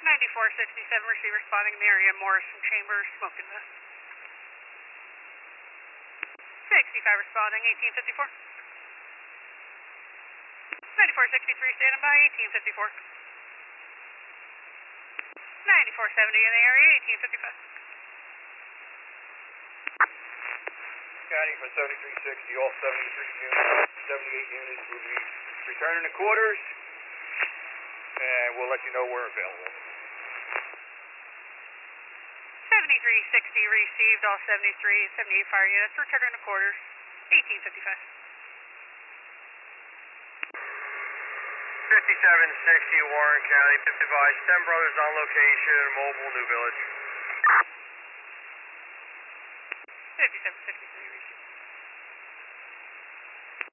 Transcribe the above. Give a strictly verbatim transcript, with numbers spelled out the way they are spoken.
ninety-four sixty-seven, receiver spotting in the area, Morrison Chambers, smoking mist. sixty-five responding, eighteen fifty-four. ninety-four sixty-three, standing by, eighteen fifty-four. ninety-four seventy in the area, eighteen fifty-five. Scanning for seventy-three sixty, all seventy-three units, seventy-eight units will be returning to quarters, and we'll let you know we're available. seventy-three sixty received, all seventy-three and seventy-eight fire units returning to quarters, eighteen fifty-five. fifty-seven sixty Warren County, fifty-five, Stem Brothers on location, Mobile, New Village. fifty-seven sixty-three received.